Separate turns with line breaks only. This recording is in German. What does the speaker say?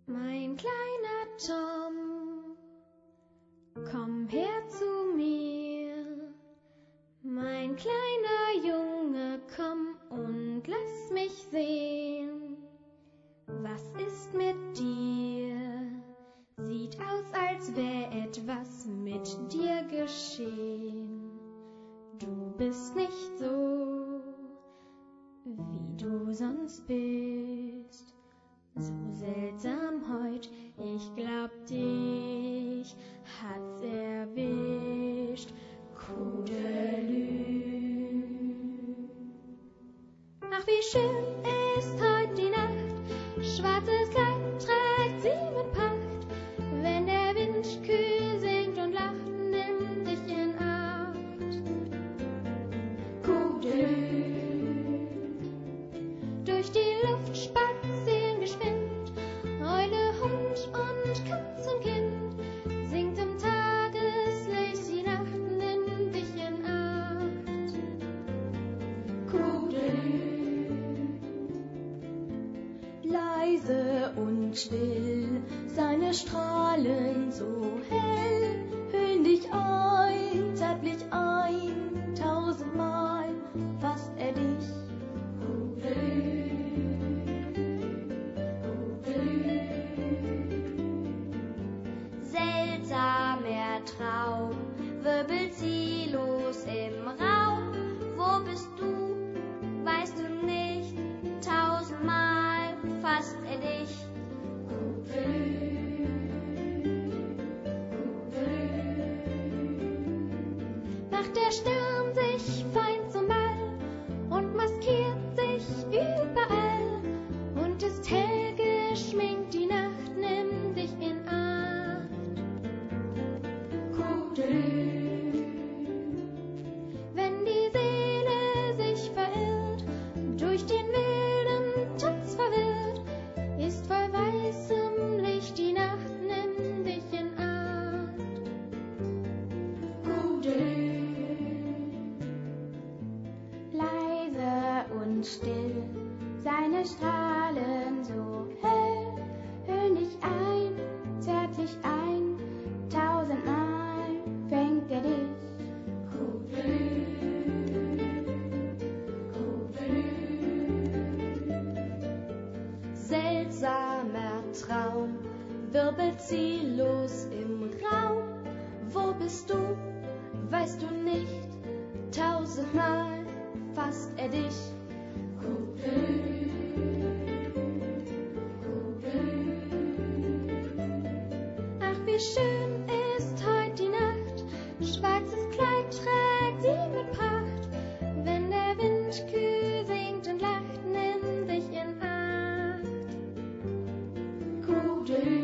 Mein kleiner Tom, komm her zu mir. Mein kleiner Junge, komm und lass mich sehen. Was ist mit dir? Sieht aus, als wär etwas mit dir geschehen. Du bist nicht so, wie du sonst bist. So seltsam heut, ich glaub, dich hat's erwischt. Kudelü. Ach, wie schön ist heut die Nacht, schwarzes Kleid trägt sie mit Pracht. Wenn der Wind kühl singt und lacht, nimm dich in Acht. Kudelü. Durch die Luft spazieren geschwind, Eule, Hund und Katz und Kind. Singt im Tageslicht die Nacht, nimm dich in Acht. Kudelü.
Leise und still, seine Strahlen so hell, hüllen dich ein, zärtlich ein, 1000-mal fasst er dich.
Seltsamer Traum wirbelt ziellos im Raum. Wo bist du? Weißt du nicht? 1000-mal fasst er dich.
Macht der Stern sich fein zum Ball und maskiert sich überall und ist hell geschminkt, die Nacht, nimm dich in Acht. Wenn die Seele sich verirrt, durch den wilden Tanz verwirrt, ist voll weißem Licht die Nacht, nimm dich in Acht.
Leise und still, seine Strahlen so hell, hüllen dich ein, zärtlich ein, 1000-mal fängt er dich.
Seltsamer Traum wirbelt ziellos im Raum. Wo bist du? Weißt du nicht? 1000-mal fasst er dich.
Ach, wie schön ist heut die Nacht, schwarzes Kleid trägt sie mit Pracht. Wenn der Wind kühl singt und lacht, nimm dich in Acht.
Kudelü.